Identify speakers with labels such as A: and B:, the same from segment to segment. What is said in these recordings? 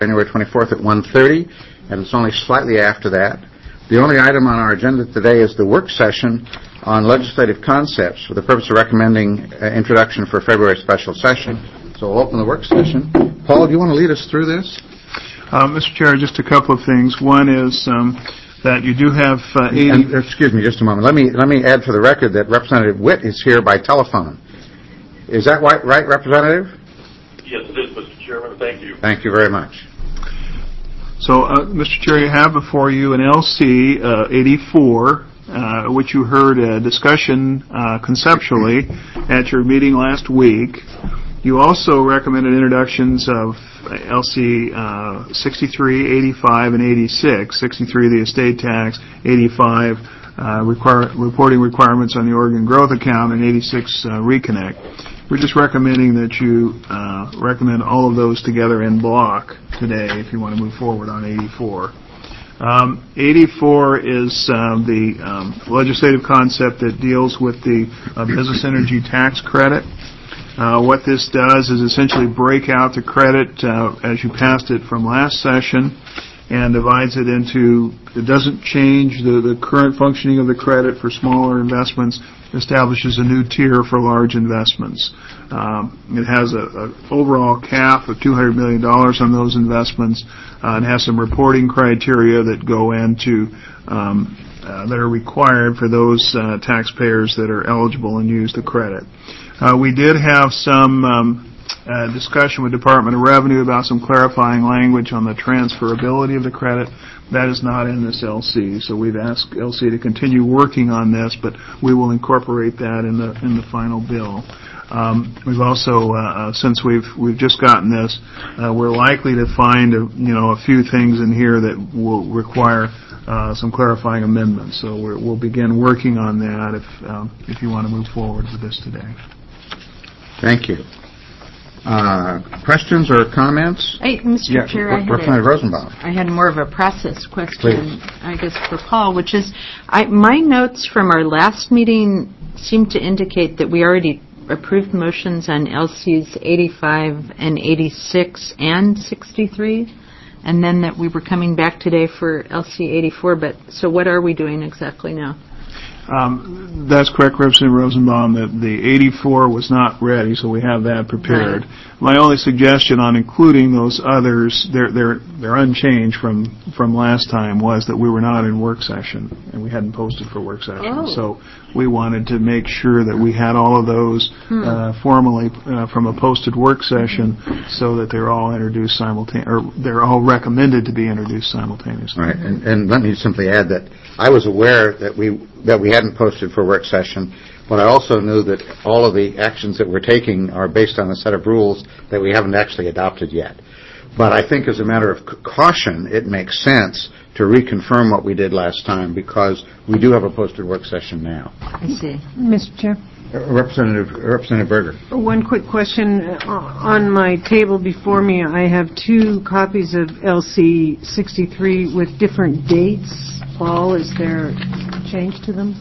A: January 24th at 1:30, and it's only slightly after that. The only item on our agenda today is the work session on legislative concepts for the purpose of recommending introduction for February special session. So we'll open the work session. Paul, do you want to lead us through this?
B: Mr. Chair, just a couple of things. One is that you do have
A: excuse me just a moment. Let me add for the record that Representative Witt is here by telephone. Is that right, Representative?
C: Yes, it is, Mr. Chairman. Thank you.
A: Thank you very much.
B: So, Mr. Chair, you have before you an LC 84, which you heard a discussion conceptually at your meeting last week. You also recommended introductions of LC 63, 85, and 86. 63, the estate tax, 85, reporting requirements on the Oregon Growth Account, and 86, reconnect. We're just recommending that you recommend all of those together in block today if you want to move forward on 84. 84 is the legislative concept that deals with the business energy tax credit. What this does is essentially break out the credit as you passed it from last session and divides it into, it doesn't change the current functioning of the credit for smaller investments, establishes a new tier for large investments. It has an overall cap of $200 million on those investments and has some reporting criteria that go into that are required for those taxpayers that are eligible and use the credit. We did have some discussion with Department of Revenue about some clarifying language on the transferability of the credit. That is not in this LC, so we've asked LC to continue working on this, but we will incorporate that in the final bill. We've also, since we've just gotten this, we're likely to find a few things in here that will require some clarifying amendments. So we'll begin working on that if you want to move forward with this today.
A: Thank you. Questions or comments?
D: Mr. Chair,
A: Representative Rosenbaum.
D: I had more of a process question,
A: Please.
D: I guess, for Paul, which is, my notes from our last meeting seem to indicate that we already approved motions on LCs 85 and 86 and 63, and then that we were coming back today for LC 84, but so what are we doing exactly now?
B: That's correct, Representative Rosenbaum, that the 84 was not ready, so we have that prepared. Right. My only suggestion on including those others, they're unchanged from last time, was that we were not in work session, and we hadn't posted for work session.
D: Oh.
B: So we wanted to make sure that we had all of those formally from a posted work session so that they're all introduced simultaneously, or they're all recommended to be introduced simultaneously.
A: Right, and let me simply add that I was aware that we hadn't posted for work session, but I also knew that all of the actions that we're taking are based on a set of rules that we haven't actually adopted yet. But I think as a matter of caution, it makes sense to reconfirm what we did last time because we do have a posted work session now.
D: I see.
E: Mr. Chair.
A: Representative Berger.
E: One quick question. On my table before me, I have 2 copies of LC 63 with different dates. Paul, is there a change to them?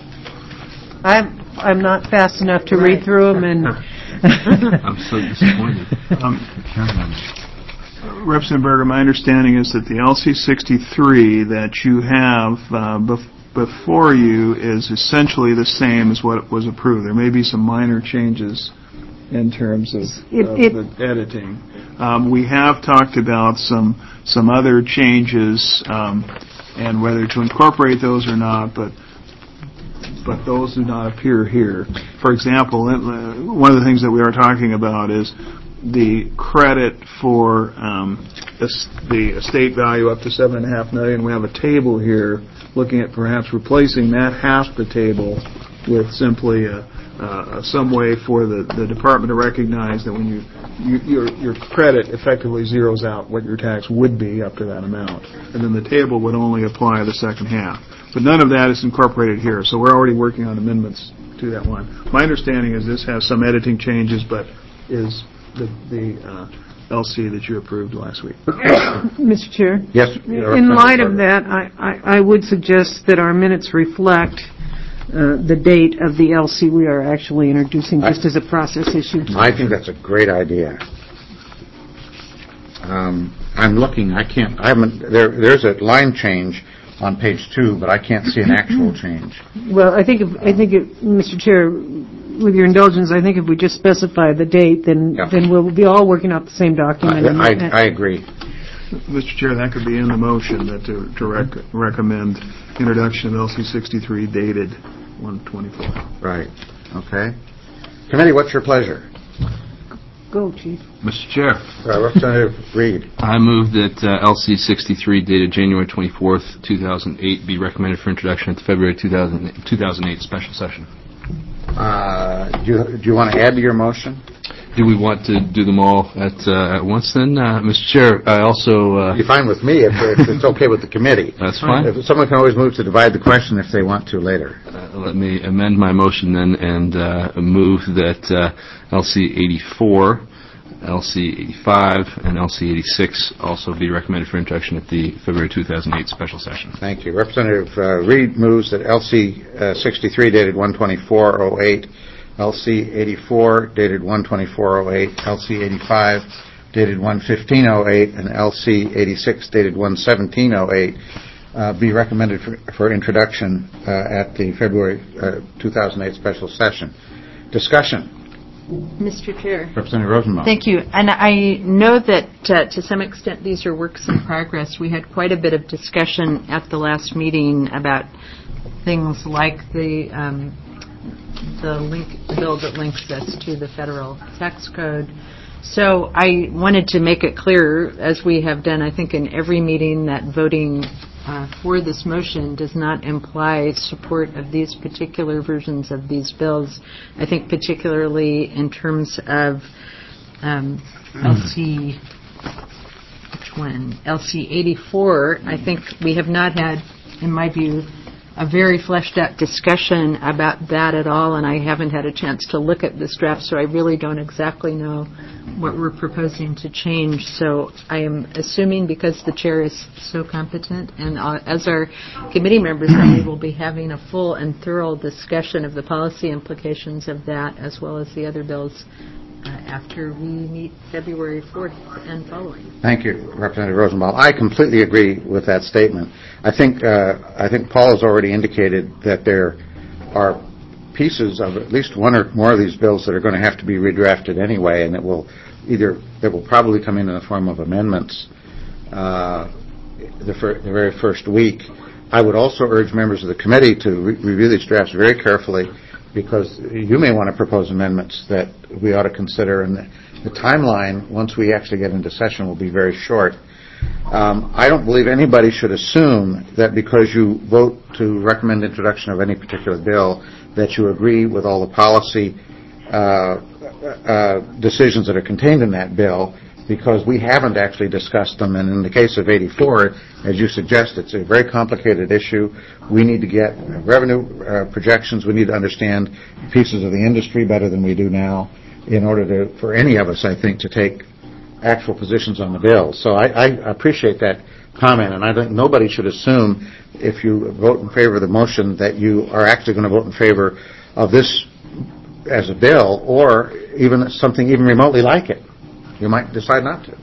E: I'm not fast enough to read through them, and
F: I'm so disappointed.
B: Representative Berger, my understanding is that the LC 63 that you have before you is essentially the same as what was approved. There may be some minor changes in terms of the editing. We have talked about some other changes and whether to incorporate those or not, but those do not appear here. For example, one of the things that we are talking about is the credit for the estate value up to $7.5 million. We have a table here looking at perhaps replacing that half the table with simply some way for the department to recognize that when your credit effectively zeroes out what your tax would be up to that amount, and then the table would only apply the second half. But none of that is incorporated here, so we're already working on amendments to that one. My understanding is this has some editing changes, but is the LC that you approved last week.
E: Mr. Chair?
A: Yes.
E: In light of that, I would suggest that our minutes reflect the date of the LC we are actually introducing just as a process issue.
A: I think that's a great idea. I'm looking, I haven't, there's a line change on page 2, but I can't see an actual change.
E: Well, I think, Mr. Chair, with your indulgence, I think if we just specify the date, then we'll be all working out the same document.
A: I agree.
B: Mr. Chair, that could be in the motion that to recommend introduction of LC 63 dated 1/24.
A: Right. Okay. Committee, what's your pleasure?
E: Go, Chief.
F: Mr. Chair.
A: Representative Reed.
F: I move that LC 63 dated January 24th, 2008 be recommended for introduction at the February 2008 special session.
A: Do you want to add to your motion?
F: Do we want to do them all at once then? Mr. Chair, I also...
A: Be fine with me if it's okay with the committee.
F: That's fine.
A: If someone can always move to divide the question if they want to later.
F: Let me amend my motion then and move that LC 84, LC 85, and LC 86 also be recommended for introduction at the February 2008 special session.
A: Thank you. Representative Reed moves that LC 63 dated 1/24/08, LC 84 dated 1/24/08, LC 85 dated 1/15/08, and LC 86 dated 1/17/08 be recommended for introduction at the February 2008 special session. Discussion.
D: Mr. Chair.
A: Representative Rosenbaum.
D: Thank you. And I know that to some extent these are works in progress. We had quite a bit of discussion at the last meeting about things like the bill that links us to the federal tax code. So I wanted to make it clear, as we have done, I think, in every meeting, that voting for this motion does not imply support of these particular versions of these bills. I think particularly in terms of LC 84, I think we have not had, in my view, a very fleshed out discussion about that at all, and I haven't had a chance to look at this draft, so I really don't exactly know what we're proposing to change. So I am assuming, because the chair is so competent, and as our committee members, that we will be having a full and thorough discussion of the policy implications of that, as well as the other bills, after we meet February 4th and following.
A: Thank you, Representative Rosenbaum. I completely agree with that statement. I think Paul has already indicated that there are pieces of at least one or more of these bills that are going to have to be redrafted anyway, and that will probably come in the form of amendments the very first week. I would also urge members of the committee to review these drafts very carefully, because you may want to propose amendments that we ought to consider, and the timeline, once we actually get into session, will be very short. I don't believe anybody should assume that because you vote to recommend introduction of any particular bill that you agree with all the policy decisions that are contained in that bill, because we haven't actually discussed them. And in the case of 84, as you suggest, it's a very complicated issue. We need to get revenue projections. We need to understand pieces of the industry better than we do now in order for any of us, I think, to take actual positions on the bill. So I appreciate that comment, and I think nobody should assume, if you vote in favor of the motion, that you are actually going to vote in favor of this as a bill, or even something even remotely like it. You might decide not to.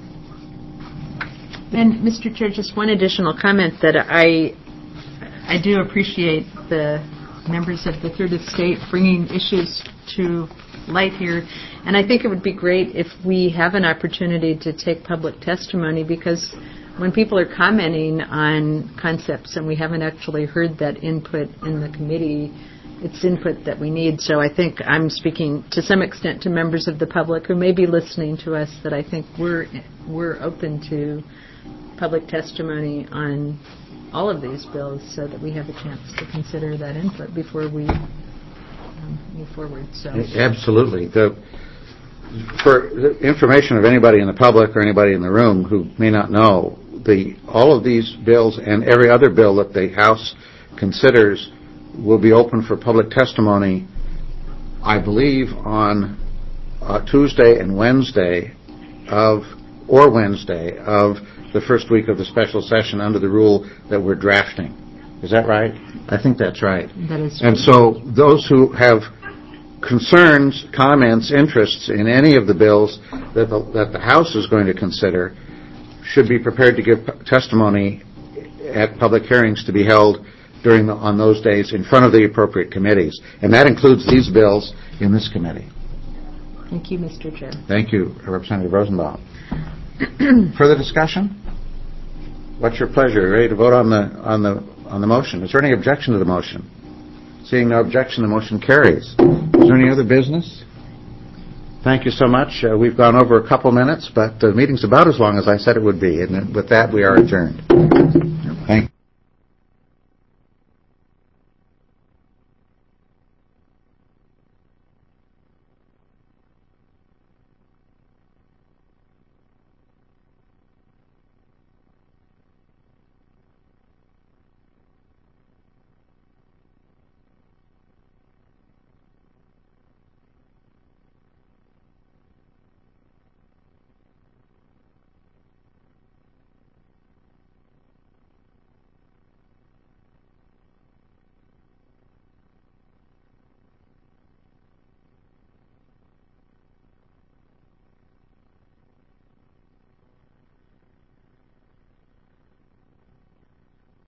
D: And, Mr. Chair, just one additional comment, that I do appreciate the members of the Third Estate bringing issues to light here. And I think it would be great if we have an opportunity to take public testimony, because when people are commenting on concepts and we haven't actually heard that input in the committee, it's input that we need. So I think I'm speaking to some extent to members of the public who may be listening to us, that I think we're open to public testimony on all of these bills, so that we have a chance to consider that input before we move forward. So
A: absolutely. For the information of anybody in the public or anybody in the room who may not know, all of these bills and every other bill that the House considers will be open for public testimony, I believe, on Tuesday and Wednesday of the first week of the special session, under the rule that we're drafting. Is that right? I think that's right.
D: That is.
A: And so those who have concerns, comments, interests in any of the bills that the House is going to consider, should be prepared to give testimony at public hearings to be held on those days in front of the appropriate committees. And that includes these bills in this committee.
D: Thank you, Mr. Chair.
A: Thank you, Representative Rosenbaum. Further discussion? What's your pleasure? Ready to vote on the motion? Is there any objection to the motion? Seeing no objection, the motion carries. Is there any other business? Thank you so much. We've gone over a couple minutes, but the meeting's about as long as I said it would be. And with that, we are adjourned. Thank you.